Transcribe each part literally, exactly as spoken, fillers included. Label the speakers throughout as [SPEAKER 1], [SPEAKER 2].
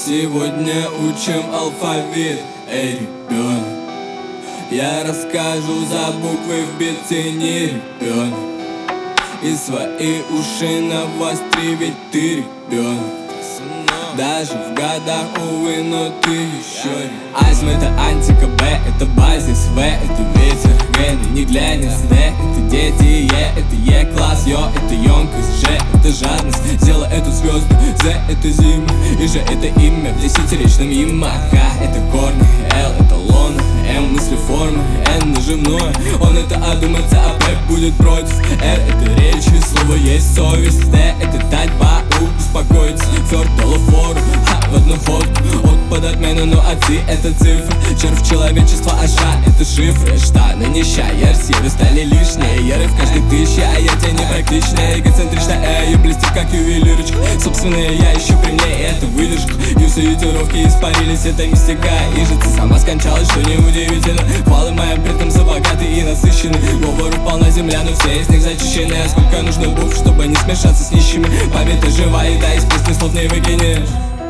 [SPEAKER 1] Сегодня учим алфавит, эй, ребенок. Я расскажу за буквы в бите, не ребенок. И свои уши навостри, ведь ты ребенок. Даже в годах, увы, но ты еще ребенок. Азм это антика, Б это базис, В это ветер, Г не глянец, Д это дети, Е это Е-класс, Ё это емкость, Ж это жадность, сделай эту звезду, З это зима, и Ж это имя в десятиречном има. К это корни, Л это лона, М мысли формы, Н наживное, он это одумается, а П будет против. Р это речь, и слово есть совесть, Т это дать по успокоиться, Фёрд дало фору, ха, в одну ходку, от под отмену, ну а ты это цифра, червь человечества, а Ш это шифры, штаны нища, ярсивы стали лишние, яры в каждой тысяче, а я тебе не практичная, эгоцентричная, эй, блестит как ювелирочка, собственные я еще при мне, и это выдержка, юсы и тировки испарились, это мистика, и же ты сама скончалась, что неудивительно, хвалы моим предкам за богатый и насыщенный, говору полна земля, но все из них зачищены, а сколько нужно букв, чтобы не смешаться с нищими, память жива, и да, из песни слов не выкинешь.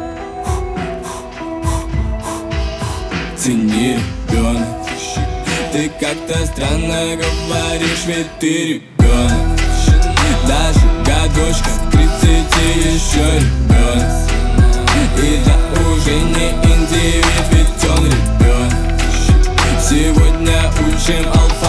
[SPEAKER 1] Цени, ребенок. Ты как-то странно говоришь, ведь ты ребенок. Даже годочка к тридцати еще ребенок. И да уже не индивид, ведь он ребенок. Сегодня учим алфавит.